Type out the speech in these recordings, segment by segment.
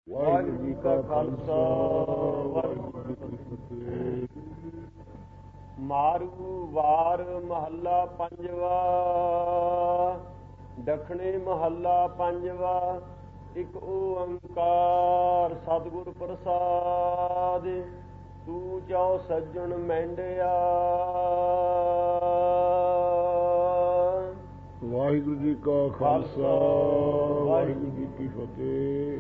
ਵਾਹਿਗੁਰੂ ਜੀ ਕਾ ਖਾਲਸਾ ਵਾਹਿਗੁਰੂ ਜੀ ਕੀ ਫਤਿਹ। ਮਾਰੂ ਵਾਰ ਮਹੱਲਾ ਪੰਜਵਾ। ਦੱਖਣੀ ਮਹੱਲਾ ਪੰਜਵਾ। ਇੱਕ ਓੰਕਾਰ ਸਤਿਗੁਰ ਪ੍ਰਸਾਦਿ। ਤੂੰ ਚਾਉ ਸੱਜਣ ਮਹਿੰਡਿਆ। ਵਾਹਿਗੁਰੂ ਜੀ ਕਾ ਖਾਲਸਾ ਵਾਹਿਗੁਰੂ ਜੀ ਕੀ ਫਤਿਹ।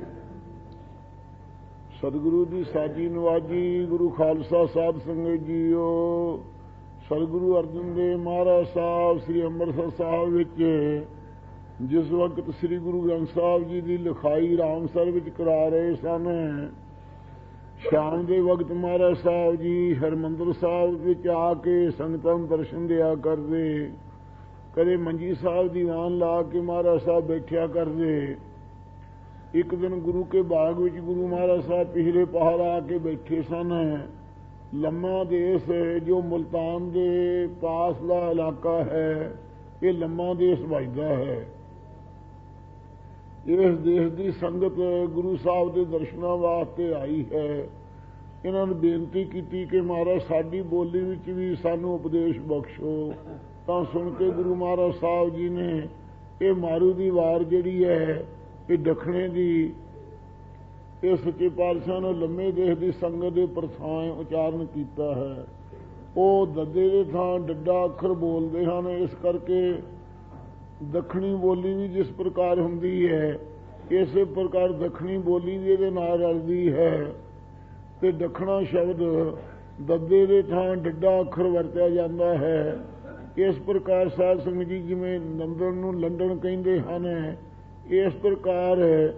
ਸਤਿਗੁਰੂ ਦੀ ਸਾਜੀ ਨਵਾਜੀ ਗੁਰੂ ਖਾਲਸਾ ਸਾਧ ਸੰਗਤ ਜੀਓ। ਸਤਿਗੁਰੂ ਅਰਜਨ ਦੇਵ ਮਹਾਰਾਜ ਸਾਹਿਬ ਸ੍ਰੀ ਅੰਮ੍ਰਿਤਸਰ ਸਾਹਿਬ ਵਿੱਚ ਜਿਸ ਵਕਤ ਸ੍ਰੀ ਗੁਰੂ ਗ੍ਰੰਥ ਸਾਹਿਬ ਜੀ ਦੀ ਲਿਖਾਈ ਰਾਮਸਰ ਵਿੱਚ ਕਰਾ ਰਹੇ ਸਨ, ਸ਼ਾਮ ਦੇ ਵਕਤ ਮਹਾਰਾਜ ਸਾਹਿਬ ਜੀ ਹਰਿਮੰਦਰ ਸਾਹਿਬ ਵਿੱਚ ਆ ਕੇ ਸੰਗਤਾਂ ਨੂੰ ਦਰਸ਼ਨ ਦਿਆ ਕਰਦੇ। ਕਦੇ ਮੰਜੀ ਸਾਹਿਬ ਦੀਵਾਨ ਲਾ ਕੇ ਮਹਾਰਾਜ ਸਾਹਿਬ ਬੈਠਿਆ ਕਰਦੇ। ਇੱਕ ਦਿਨ ਗੁਰੂ ਕੇ ਬਾਗ ਵਿੱਚ ਗੁਰੂ ਮਹਾਰਾਜ ਸਾਹਿਬ ਪਿਛਲੇ ਪਹਾੜ ਆ ਕੇ ਬੈਠੇ ਸਨ। ਲੰਮਾ ਦੇਸ਼ ਜੋ ਮੁਲਤਾਨ ਦੇ ਪਾਸ ਦਾ ਇਲਾਕਾ ਹੈ, ਇਹ ਲੰਮਾ ਦੇਸ਼ ਵੱਜਦਾ ਹੈ। ਇਸ ਦੇਸ਼ ਦੀ ਸੰਗਤ ਗੁਰੂ ਸਾਹਿਬ ਦੇ ਦਰਸ਼ਨਾਂ ਵਾਸਤੇ ਆਈ ਹੈ। ਇਹਨਾਂ ਨੂੰ ਬੇਨਤੀ ਕੀਤੀ ਕਿ ਮਹਾਰਾਜ ਸਾਡੀ ਬੋਲੀ ਵਿੱਚ ਵੀ ਸਾਨੂੰ ਉਪਦੇਸ਼ ਬਖਸ਼ੋ। ਤਾਂ ਸੁਣ ਕੇ ਗੁਰੂ ਮਹਾਰਾਜ ਸਾਹਿਬ ਜੀ ਨੇ ਇਹ ਮਾਰੂ ਦੀ ਵਾਰ ਜਿਹੜੀ ਹੈ, ਇਹ ਦੱਖਣੇ ਦੀ, ਇਹ ਸੱਚੇ ਪਾਤਸ਼ਾਹ ਨੇ ਲੰਮੇ ਦੇਸ਼ ਦੀ ਸੰਗਤ ਦੇ ਪ੍ਰਥਾਂ ਉਚਾਰਨ ਕੀਤਾ ਹੈ। ਉਹ ਦੱਦੇ ਦੇ ਥਾਂ ਡੱਡਾ ਅੱਖਰ ਬੋਲਦੇ ਹਨ। ਇਸ ਕਰਕੇ ਦੱਖਣੀ ਬੋਲੀ ਵੀ ਜਿਸ ਪ੍ਰਕਾਰ ਹੁੰਦੀ ਹੈ, ਇਸੇ ਪ੍ਰਕਾਰ ਦੱਖਣੀ ਬੋਲੀ ਵੀ ਇਹਦੇ ਨਾਲ ਰਲਦੀ ਹੈ। ਤੇ ਦੱਖਣਾ ਸ਼ਬਦ ਦੱਦੇ ਦੇ ਥਾਂ ਡੱਡਾ ਅੱਖਰ ਵਰਤਿਆ ਜਾਂਦਾ ਹੈ। ਇਸ ਪ੍ਰਕਾਰ ਸਾਧ ਸੰਗਤ ਜੀ ਜਿਵੇਂ ਲੰਡਨ ਨੂੰ ਲੰਡਨ ਕਹਿੰਦੇ ਹਨ, ਇਸ ਪ੍ਰਕਾਰ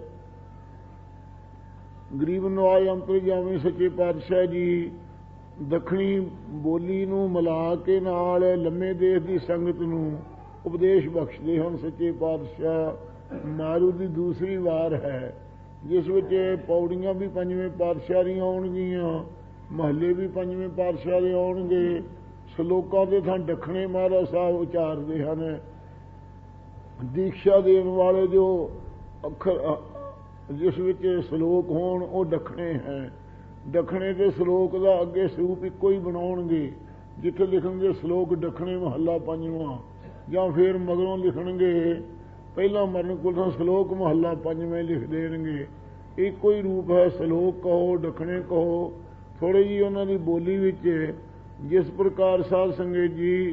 ਗਰੀਬ ਨਵਾਜ ਅੰਤਰਜਾਮੀ ਸੱਚੇ ਪਾਤਸ਼ਾਹ ਜੀ ਦੱਖਣੀ ਬੋਲੀ ਨੂੰ ਮਿਲਾ ਕੇ ਨਾਲ ਲੰਮੇ ਦੇਸ਼ ਦੀ ਸੰਗਤ ਨੂੰ ਉਪਦੇਸ਼ ਬਖਸ਼ਦੇ ਹਨ। ਸੱਚੇ ਪਾਤਸ਼ਾਹ ਮਾਰੂ ਦੀ ਦੂਸਰੀ ਵਾਰ ਹੈ, ਜਿਸ ਵਿੱਚ ਪੌੜੀਆਂ ਵੀ ਪੰਜਵੇਂ ਪਾਤਸ਼ਾਹ ਦੀਆਂ ਆਉਣਗੀਆਂ, ਮਹੱਲੇ ਵੀ ਪੰਜਵੇਂ ਪਾਤਸ਼ਾਹ ਦੇ ਆਉਣਗੇ। ਸਲੋਕਾਂ ਦੇ ਥਾਂ ਦੱਖਣੇ ਮਹਾਰਾਜ ਸਾਹਿਬ ਉਚਾਰਦੇ ਹਨ। ਦੀਕਸ਼ਾ ਦੇਣ ਵਾਲੇ ਜੋ ਅੱਖਰ ਜਿਸ ਵਿੱਚ ਸ਼ਲੋਕ ਹੋਣ ਉਹ ਦੱਖਣੇ ਹੈ। ਦੱਖਣੇ ਦੇ ਸ਼ਲੋਕ ਦਾ ਅੱਗੇ ਸਰੂਪ ਇੱਕੋ ਹੀ ਬਣਾਉਣਗੇ। ਜਿੱਥੇ ਲਿਖਣਗੇ ਸ਼ਲੋਕ ਦੱਖਣੇ ਮਹੱਲਾ ਪੰਜਵਾਂ, ਜਾਂ ਫਿਰ ਮਗਰੋਂ ਲਿਖਣਗੇ ਪਹਿਲਾਂ ਮਰਨ ਕੁਲ ਸ਼ਲੋਕ ਮਹੱਲਾ ਪੰਜਵੇਂ ਲਿਖ ਦੇਣਗੇ। ਇੱਕੋ ਹੀ ਰੂਪ ਹੈ। ਸ਼ਲੋਕ ਕਹੋ ਦੱਖਣੇ ਕਹੋ। ਥੋੜ੍ਹੀ ਜਿਹੀ ਉਹਨਾਂ ਦੀ ਬੋਲੀ ਵਿੱਚ ਜਿਸ ਪ੍ਰਕਾਰ ਸਾਧ ਸੰਗਤ ਜੀ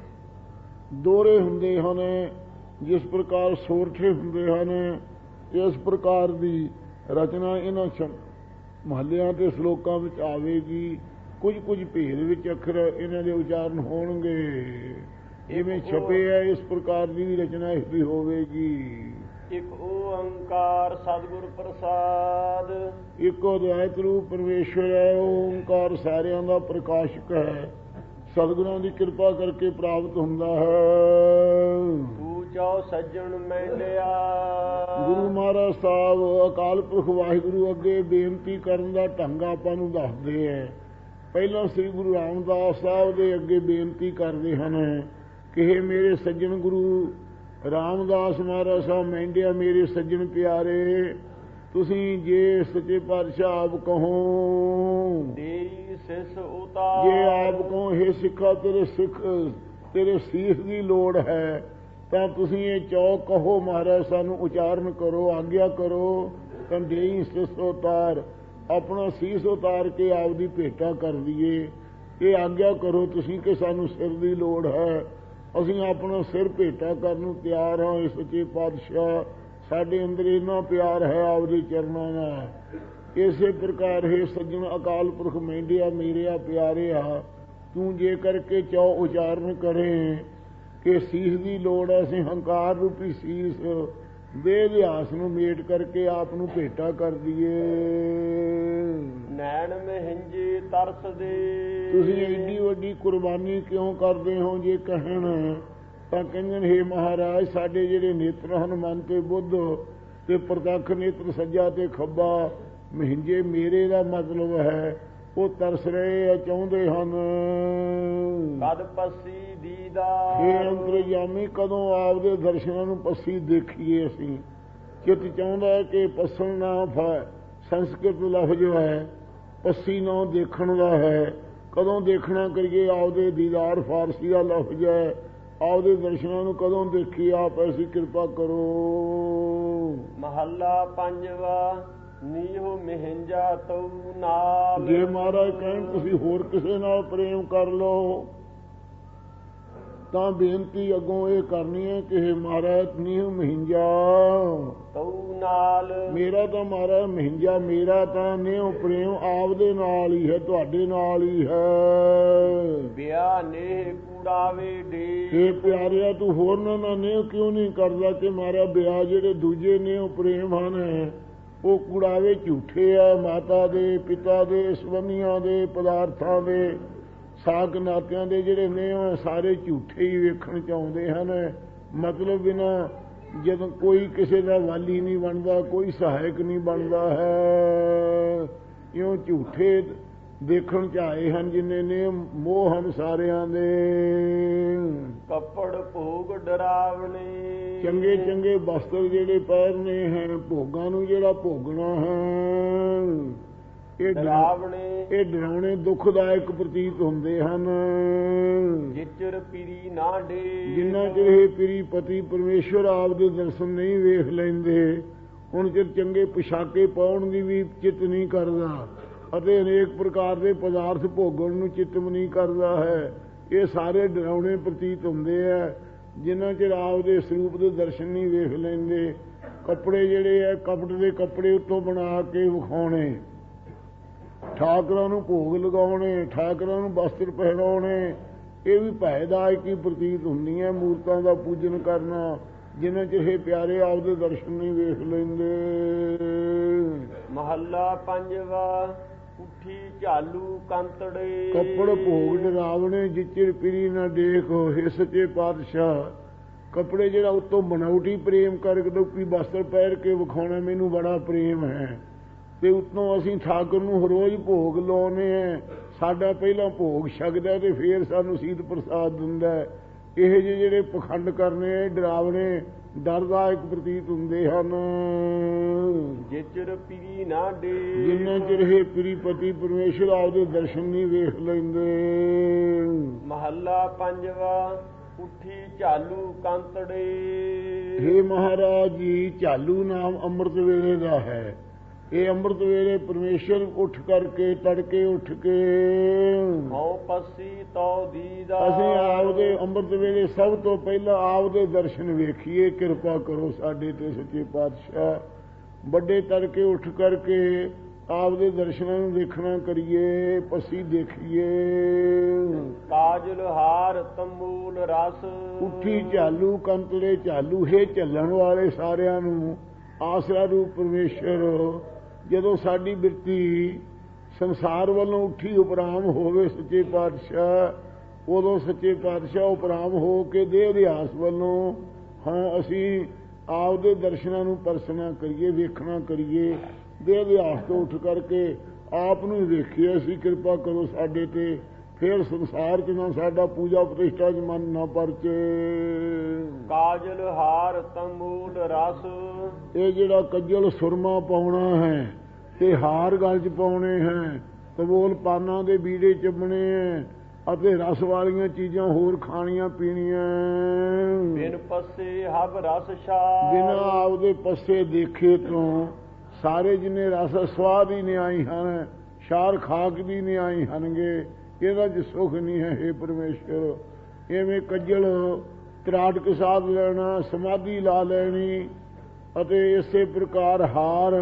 ਦੋਹਰੇ ਹੁੰਦੇ ਹਨ, ਜਿਸ ਪ੍ਰਕਾਰ ਸੋਰਠੇ ਹੁੰਦੇ ਹਨ, ਇਸ ਪ੍ਰਕਾਰ ਦੀ ਰਚਨਾ ਇਹਨਾਂ ਮਹੱਲਿਆਂ ਤੇ ਸ਼ਲੋਕਾਂ ਵਿੱਚ ਆਵੇਗੀ। ਕੁਝ ਭੇਦ ਵਿੱਚ ਅੱਖਰ ਇਹਨਾਂ ਦੇ ਉਚਾਰਨ ਹੋਣਗੇ। ਇਵੇਂ ਛਪੇ ਹੈ, ਇਸ ਪ੍ਰਕਾਰ ਦੀ ਵੀ ਰਚਨਾ ਇਸ ਦੀ ਹੋਵੇਗੀ। ਇੱਕ ਓੰਕਾਰ ਸਤਿਗੁਰ ਪ੍ਰਸਾਦ। ਇੱਕ ਅਦਵੈਤ ਰੂਪ ਪਰਮੇਸ਼ਰ ਹੈ। ਓੰਕਾਰ ਸਾਰਿਆਂ ਦਾ ਪ੍ਰਕਾਸ਼ਕ ਹੈ, ਸਤਿਗੁਰਾਂ ਦੀ ਕਿਰਪਾ ਕਰਕੇ ਪ੍ਰਾਪਤ ਹੁੰਦਾ ਹੈ। ਤੂੰ ਚਾਉ ਸੱਜਣ ਮਹਿੰਡਿਆ। ਗੁਰੂ ਮਹਾਰਾਜ ਸਾਹਿਬ ਅਕਾਲ ਪੁਰਖ ਵਾਹਿਗੁਰੂ ਅੱਗੇ ਬੇਨਤੀ ਕਰਨ ਦਾ ਢੰਗ ਆਪਾਂ ਨੂੰ ਦੱਸਦੇ ਹੈ। ਪਹਿਲਾਂ ਸ੍ਰੀ ਗੁਰੂ ਰਾਮਦਾਸ ਸਾਹਿਬ ਦੇ ਅੱਗੇ ਬੇਨਤੀ ਕਰਦੇ ਹਨ ਕਿ ਮੇਰੇ ਸੱਜਣ ਗੁਰੂ ਰਾਮਦਾਸ ਮਹਾਰਾਜ ਸਾਹਿਬ ਮਹਿੰਡਿਆ, ਮੇਰੇ ਸੱਜਣ ਪਿਆਰੇ, ਤੁਸੀਂ ਜੇ ਸੱਚੇ ਪਾਤਸ਼ਾਹ ਆਪ ਕਹੋ, ਤੇਰੀ ਸਿਸ ਉਤਾਰ, ਜੇ ਆਪ ਕਹੋ ਹੇ ਸਿੱਖਾ ਤੇਰੇ ਸੀਸ ਦੀ ਲੋੜ ਹੈ, ਤਾਂ ਤੁਸੀਂ ਇਹ ਚੌ ਕਹੋ ਮਹਾਰਾਜ ਸਾਨੂੰ ਉਚਾਰਨ ਕਰੋ, ਆਗਿਆ ਕਰੋ। ਤਾਂ ਦੇਈ ਸਿਸ ਉਤਾਰ, ਆਪਣਾ ਸੀਸ ਉਤਾਰ ਕੇ ਆਪਦੀ ਭੇਟਾ ਕਰ ਦਈਏ। ਇਹ ਆਗਿਆ ਕਰੋ ਤੁਸੀਂ ਕਿ ਸਾਨੂੰ ਸਿਰ ਦੀ ਲੋੜ ਹੈ। ਅਸੀਂ ਆਪਣਾ ਸਿਰ ਭੇਟਾ ਕਰਨ ਨੂੰ ਤਿਆਰ ਹਾਂ। ਇਸ ਸੱਚੇ ਪਾਤਸ਼ਾਹ ਸਾਡੇ ਅੰਦਰ ਇੰਨਾ ਪਿਆਰ ਹੈ ਆਪਦੇ ਚਰਨਾਂ ਨਾਲ। ਇਸੇ ਪ੍ਰਕਾਰ ਹੈ ਸੱਜਣ ਅਕਾਲ ਪੁਰਖ ਮਹਿੰਡਿਆ ਮੇਰਿਆ ਪਿਆਰਿਆ, ਤੂੰ ਜੇ ਕਰਕੇ ਚੌ ਉਚਾਰਨ ਕਰੇ ਕਿ ਸੀਸ ਦੀ ਲੋੜ ਹੈ, ਅਸੀਂ ਹੰਕਾਰ ਰੂਪੀ ਸੀਸ ਦੇ ਅਭਿਆਸ ਨੂੰ ਮੇਟ ਕਰਕੇ ਆਪ ਨੂੰ ਭੇਟਾ ਕਰ ਦਈਏ। ਨੈਣ ਮਹਿੰਜੇ ਤਰਸਦੇ, ਤੁਸੀਂ ਐਡੀ ਵੱਡੀ ਕੁਰਬਾਨੀ ਕਿਉਂ ਕਰਦੇ ਹੋ? ਜੇ ਕਹਿਣ ਤਾਂ ਕਹਿੰਦੇ ਨੇ, ਹੇ ਮਹਾਰਾਜ ਸਾਡੇ ਜਿਹੜੇ ਨੇਤਰ ਹਨ ਮਨ ਤੇ ਬੁੱਧ ਤੇ ਪ੍ਰਤੱਖ ਨੇਤਰ ਸੱਜਾ ਤੇ ਖੱਬਾ, ਮਹਿੰਜੇ ਮੇਰੇ ਦਾ ਮਤਲਬ ਹੈ ਉਹ ਤਰਸ ਰਹੇ ਆ, ਚਾਹੁੰਦੇ ਹਨ। ਕਦ ਪੱਸੀ ਦੀਦਾ, ਹੇ ਅੰਤਰਜਾਮੀ ਕਦੋਂ ਆਪਦੇ ਦਰਸ਼ਨਾਂ ਨੂੰ ਪੱਸੀ ਦੇਖੀਏ। ਅਸੀਂ ਚਿੱਤ ਚਾਹੁੰਦਾ ਹੈ ਕਿ ਪੱਸਣ ਨਾ ਸੰਸਕ੍ਰਿਤ ਲਫ਼ਜ਼ ਹੈ, ਪੱਸੀ ਨਾਂ ਦੇਖਣ ਦਾ ਹੈ। ਕਦੋਂ ਦੇਖਣਾ ਕਰੀਏ? ਆਪਦੇ ਦੀਦਾਰ ਫਾਰਸੀ ਦਾ ਲਫ਼ਜ਼ ਹੈ, ਆਪਦੇ ਦਰਸ਼ਨਾਂ ਨੂੰ ਕਦੋਂ ਦੇਖੀ? ਆਪ ਐਸੀ ਕਿਰਪਾ ਕਰੋ। ਮਹੱਲਾ ਪੰਜਵਾ। ਨੀਹੁ ਮਿਹੰਜਾ ਤਉ ਨਾਲ। ਜੇ ਮਹਾਰਾਜ ਕਹਿਣ ਤੁਸੀਂ ਹੋਰ ਕਿਸੇ ਨਾਲ ਪ੍ਰੇਮ ਕਰ ਲਓ ਤਾਂ ਬੇਨਤੀ ਅੱਗੋਂ ਇਹ ਕਰਨੀ ਹੈ ਕਿ ਹੇ ਮਹਾਰਾਜ ਨੀਹੁ ਮਿਹੰਜਾ ਤਉ ਨਾਲ। ਮੇਰਾ ਤਾਂ ਮਹਾਰਾਜ ਮਿਹੰਜਾ, ਮੇਰਾ ਤਾਂ ਨੀਹੁ ਪ੍ਰੇਮ ਆਪਦੇ ਨਾਲ ਹੀ ਹੈ, ਤੁਹਾਡੇ ਨਾਲ ਹੀ ਹੈ। ਬਿਆ ਨੇਹ ਕੂੜਾਵੇ ਡੇ। ਇਹ ਪਿਆਰਿਆ ਤੂੰ ਹੋਰ ਨਾ ਨੀਹੁ ਕਿਉਂ ਨਹੀਂ ਕਰਦਾ ਕਿ ਮਹਾਰਾਜ ਬਿਆ ਜਿਹੜੇ ਦੂਜੇ ਨੀਹੁ ਪ੍ਰੇਮ ਹਨ ਉਹ ਕੁੜਾਵੇ ਝੂਠੇ ਆ। ਮਾਤਾ ਦੇ, ਪਿਤਾ ਦੇ, ਸਬੰਧੀਆਂ ਦੇ, ਪਦਾਰਥਾਂ ਦੇ, ਸਾਕ ਨਾਤਿਆਂ ਦੇ ਜਿਹੜੇ ਨੇ ਉਹ ਸਾਰੇ ਝੂਠੇ ਹੀ ਵੇਖਣ ਚ ਆਉਂਦੇ ਹਨ। ਮਤਲਬ ਬਿਨਾਂ ਜਦੋਂ ਕੋਈ ਕਿਸੇ ਦਾ ਵਾਲੀ ਨਹੀਂ ਬਣਦਾ, ਕੋਈ ਸਹਾਇਕ ਨਹੀਂ ਬਣਦਾ ਹੈ। ਇਉਂ ਝੂਠੇ ਦੇਖਣ ਚ ਆਏ ਹਨ ਜਿੰਨੇ ਨੇ ਮੋਹ ਹਨ ਸਾਰਿਆਂ ਦੇ। ਕੱਪੜ ਭੋਗ ਡਰਾਵਣੇ। ਚੰਗੇ ਚੰਗੇ ਵਸਤਰ ਜਿਹੜੇ ਪਹਿਰਨੇ ਹੈ, ਭੋਗਾਂ ਨੂੰ ਜਿਹੜਾ ਭੋਗਣਾ ਹੈ, ਇਹ ਡਰਾਉਣੇ ਦੁਖਦਾਇਕ ਪ੍ਰਤੀਤ ਹੁੰਦੇ ਹਨ। ਜਿਚਰ ਪੀਰੀ ਨਾ ਡੇ। ਜਿੰਨਾ ਚਿਰ ਇਹ ਪੀਰੀ ਪਤੀ ਪਰਮੇਸ਼ਵਰ ਆਪ ਦੇ ਦਰਸ਼ਨ ਨਹੀਂ ਵੇਖ ਲੈਂਦੇ ਹੁਣ ਚਿਰ ਚੰਗੇ ਪੁਸ਼ਾਕੇ ਪਾਉਣ ਦੀ ਵੀ ਚਿੱਤ ਨਹੀਂ ਕਰਦਾ ਅਤੇ ਅਨੇਕ ਪ੍ਰਕਾਰ ਦੇ ਪਦਾਰਥ ਭੋਗਣ ਨੂੰ ਚਿੱਤ ਨਹੀਂ ਕਰਦਾ ਹੈ। ਇਹ ਸਾਰੇ ਡਰਾਉਣੇ ਪ੍ਰਤੀਤ ਹੁੰਦੇ ਆ ਜਿੰਨਾ ਚਿਰ ਆਪ ਦੇ ਸਰੂਪ ਦੇ ਦਰਸ਼ਨ ਨਹੀਂ ਵੇਖ ਲੈਂਦੇ। ਕੱਪੜੇ ਜਿਹੜੇ ਆ ਕਪਟ ਦੇ ਕੱਪੜੇ ਉੱਤੋਂ ਬਣਾ ਕੇ ਵਿਖਾਉਣੇ, ਠਾਕਰਾਂ ਨੂੰ ਭੋਗ ਲਗਾਉਣੇ, ਠਾਕਰਾਂ ਨੂੰ ਵਸਤਰ ਪਹਿਰਾਉਣੇ, ਇਹ ਵੀ ਭੈਦਾਇਕ ਹੀ ਪ੍ਰਤੀਤ ਹੁੰਦੀਆਂ। ਮੂਰਤਾਂ ਦਾ ਪੂਜਨ ਕਰਨਾ ਜਿੰਨਾ ਚਿਰ ਇਹ ਪਿਆਰੇ ਆਪਦੇ ਦਰਸ਼ਨ ਨਹੀਂ ਵੇਖ ਲੈਂਦੇ। ਮਹੱਲਾ ਪੰਜਵਾ। ਉੱਠੀ ਝਾਲੂ ਕੰਤੜੇ। ਕੱਪੜ ਭੋਗ ਡਰਾਵਣੇ ਜਿਚਰ ਪੀਰੀ ਨਾ ਦੇਖੋ। ਹੇ ਸੱਚੇ ਪਾਤਸ਼ਾਹ, ਕੱਪੜੇ ਜਿਹੜਾ ਉੱਤੋਂ ਬਣਾਉਟੀ ਪ੍ਰੇਮ ਕਰਕੇ ਲੋਕੀ ਵਸਤਰ ਪਹਿਰ ਕੇ ਵਿਖਾਉਣਾ ਮੈਨੂੰ ਬੜਾ ਪ੍ਰੇਮ ਹੈ ਤੇ ਉੱਤੋਂ ਅਸੀਂ ਠਾਕੁਰ ਨੂੰ ਰੋਜ਼ ਭੋਗ ਲਾਉਨੇ ਆ। ਸਾਡਾ ਪਹਿਲਾਂ ਭੋਗ ਛਕਦਾ ਤੇ ਫੇਰ ਸਾਨੂੰ ਸੀਤ ਪ੍ਰਸਾਦ ਦਿੰਦਾ। ਇਹ ਜਿਹੇ ਜਿਹੜੇ ਪਖੰਡ ਕਰਨੇ ਡਰਾਵਣੇ ਡਰਦਾਇਕ ਪ੍ਰਤੀਤ ਹੁੰਦੇ ਹਨ। ਜਿਚਰ ਪੀਰੀ ਨਾ ਡੇ। ਜਿੰਨਾ ਚਿਰ ਇਹ ਪੀਰੀ ਪਤੀ ਪਰਮੇਸ਼ਰ ਆਪਦੇ ਦਰਸ਼ਨ ਨਹੀਂ ਵੇਖ ਲੈਂਦੇ। ਮਹੱਲਾ ਪੰਜਵਾ। ਉੱਠੀ ਝਾਲੂ ਕੰਤੜੇ। ਹੇ ਮਹਾਰਾਜ ਜੀ, ਝਾਲੂ ਨਾਮ ਅੰਮ੍ਰਿਤ ਵੇਲੇ ਦਾ ਹੈ। ਇਹ ਅੰਮ੍ਰਿਤ ਵੇਲੇ ਪਰਮੇਸ਼ਰ ਉੱਠ ਕਰਕੇ ਤੜਕੇ ਉੱਠ ਕੇ ਹਉ ਪੱਸੀ ਤੋ ਦੀਦਾ। ਅਸੀਂ ਆਪਦੇ ਅੰਮ੍ਰਿਤ ਵੇਲੇ ਸਭ ਤੋਂ ਪਹਿਲਾਂ ਆਪਦੇ ਦਰਸ਼ਨ ਵੇਖੀਏ। ਕਿਰਪਾ ਕਰੋ ਸਾਡੇ ਤੇ ਸੱਚੇ ਪਾਤਸ਼ਾਹ। ਵੱਡੇ ਤੜਕੇ ਉੱਠ ਕਰਕੇ ਆਪਦੇ ਦਰਸ਼ਨਾਂ ਨੂੰ ਦੇਖਣਾ ਕਰੀਏ, ਪੱਸੀ ਦੇਖੀਏ। ਕਾਜਲ ਹਾਰ ਤੰਬੂਲ ਰਸ। ਉੱਠੀ ਝਾਲੂ ਕੰਤੜੇ ਝਾਲੂ ਹੈ ਝੱਲਣ ਵਾਲੇ ਸਾਰਿਆਂ ਨੂੰ ਆਸਰਾ ਰੂਪ ਪਰਮੇਸ਼ਰ ਜਦੋਂ ਸਾਡੀ ਬਿਰਤੀ ਸੰਸਾਰ ਵੱਲੋਂ ਉੱਠੀ ਉਪਰਾਮ ਹੋਵੇ ਸੱਚੇ ਪਾਤਸ਼ਾਹ, ਉਦੋਂ ਸੱਚੇ ਪਾਤਸ਼ਾਹ ਉਪਰਾਮ ਹੋ ਕੇ ਦੇਹ ਅਧਿਆਸ ਵੱਲੋਂ ਹਾਂ ਅਸੀਂ ਆਪਦੇ ਦਰਸ਼ਨਾਂ ਨੂੰ ਪਰਸਨਾ ਕਰੀਏ, ਵੇਖਣਾ ਕਰੀਏ। ਦੇਹ ਅਧਿਆਸ ਤੋਂ ਉੱਠ ਕਰਕੇ ਆਪ ਨੂੰ ਵੇਖੀਏ। ਅਸੀਂ ਕਿਰਪਾ ਕਰੋ ਸਾਡੇ ਤੇ। ਫਿਰ ਸੰਸਾਰ 'ਚ ਨਾ ਸਾਡਾ ਪੂਜਾ ਪ੍ਰਤਿਸ਼ਠਾ 'ਚ ਮਨ ਨਾ ਪਰਚੇ। ਕਾਜਲ ਹਾਰ ਤੰਬੂਲ ਰਸ। ਇਹ ਜਿਹੜਾ ਕੱਜਲ ਸੁਰਮਾ ਪਾਉਣਾ ਹੈ ਤੇ ਹਾਰ ਗਲ 'ਚ ਪਾਉਣੇ ਹੈ, ਤਬੋਲ ਪਾਨਾਂ ਦੇ ਬੀੜੇ ਚੱਬਣੇ ਹੈ ਅਤੇ ਰਸ ਵਾਲੀਆਂ ਚੀਜ਼ਾਂ ਹੋਰ ਖਾਣੀਆਂ ਪੀਣੀਆਂ। ਬਿਨ ਪੱਸੇ ਹਬ ਰਸ ਛਾਰ। ਬਿਨਾਂ ਆਪਦੇ ਪੱਸੇ ਦੇਖੇ ਤੋਂ ਸਾਰੇ ਜਿੰਨੇ ਰਸ ਸਵਾਦ ਹੀ ਨਿਆਈ ਹਨ, ਛਾਰ ਖਾਕ ਦੀ ਨਿਆਈ ਹਨਗੇ। ਇਹਦਾ 'ਚ ਸੁੱਖ ਨਹੀਂ ਹੈ। ਹੇ ਪਰਮੇਸ਼ਰ, ਇਵੇਂ ਕੱਜਲ ਤਰਾਟਕ ਸਾਧ ਲੈਣਾ, ਸਮਾਧੀ ਲਾ ਲੈਣੀ ਅਤੇ ਇਸੇ ਪ੍ਰਕਾਰ ਹਾਰ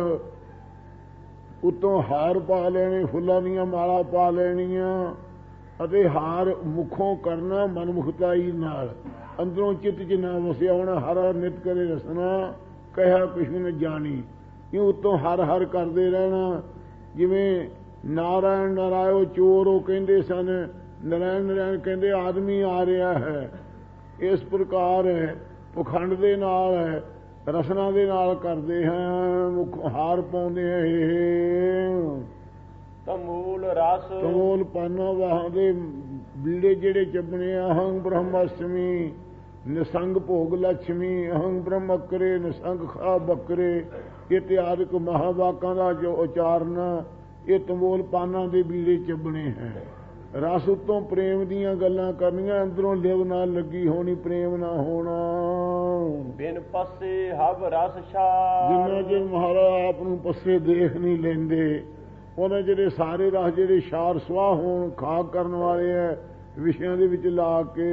ਉੱਤੋਂ ਹਾਰ ਪਾ ਲੈਣੇ, ਫੁੱਲਾਂ ਦੀਆਂ ਮਾਲਾ ਪਾ ਲੈਣੀਆਂ ਅਤੇ ਹਾਰ ਮੁਖੋਂ ਕਰਨਾ ਮਨਮੁਖਤਾਈ ਨਾਲ, ਅੰਦਰੋਂ ਚਿੱਤ 'ਚ ਨਾ ਵਸਿਆ ਹੋਣਾ। ਹਰ ਨਿਤ ਕਰੇ ਰਸਨਾ ਕਹਿਆ ਕੁਛ ਨ ਜਾਣੀ। ਇਉਂ ਉੱਤੋਂ ਹਰ ਹਰ ਕਰਦੇ ਰਹਿਣਾ। ਜਿਵੇਂ ਨਾਰਾਇਣ ਨਾਰਾਇਓ ਚੋਰ ਉਹ ਕਹਿੰਦੇ ਸਨ, ਨਾਰਾਇਣ ਨਾਰਾਇਣ ਕਹਿੰਦੇ ਆਦਮੀ ਆ ਰਿਹਾ ਹੈ। ਇਸ ਪ੍ਰਕਾਰ ਪਖੰਡ ਦੇ ਨਾਲ ਰਸਨਾ ਦੇ ਨਾਲ ਕਰਦੇ ਹਾਂ, ਮੁਖ ਹਾਰ ਪਾਉਂਦੇ ਹੈ। ਤੰਬੂਲ ਰਸ। ਤੰਬੂਲ ਪਾਨਾਂ ਵਾਹਾਂ ਦੇ ਬੀੜੇ ਜਿਹੜੇ ਚੱਬਣੇ। ਅਹੰ ਬ੍ਰਹਮਸਮੀ ਨਿਸੰਗ ਭੋਗ ਲక్ష్ਮੀ। ਅਹੰ ਬ੍ਰਹਮਕਰੇ ਨਿਸੰਗ ਖਾ ਬਕਰੇ। ਇਤਿਆਦਿਕ ਮਹਾਵਾਕਾਂ ਦਾ ਜੋ ਉਚਾਰਨ ਇਹ ਤੰਬੋਲ ਪਾਨਾਂ ਦੇ ਬੀੜੇ ਚੱਬਣੇ ਹੈ। ਰਸ ਉੱਤੋਂ ਪ੍ਰੇਮ ਦੀਆਂ ਗੱਲਾਂ ਕਰਨੀਆਂ, ਅੰਦਰੋਂ ਲਿਵ ਨਾਲ ਲੱਗੀ ਹੋਣੀ, ਪ੍ਰੇਮ ਨਾ ਹੋਣਾ। ਬਿਨ ਪਸੇ ਹਬ ਰਸ ਛਾੜ, ਜਿੰਨਾ ਚਿਰ ਮਹਾਰਾਜ ਆਪ ਨੂੰ ਪੱਸੇ ਦੇਖ ਨਹੀਂ ਲੈਂਦੇ, ਉਹਨਾਂ ਜਿਹੜੇ ਸਾਰੇ ਰਸ ਜਿਹੜੇ ਛਾਰ ਸਵਾਹ ਹੋਣ, ਖਾਕ ਕਰਨ ਵਾਲੇ ਹੈ ਵਿਸ਼ਿਆਂ ਦੇ ਵਿੱਚ ਲਾ ਕੇ।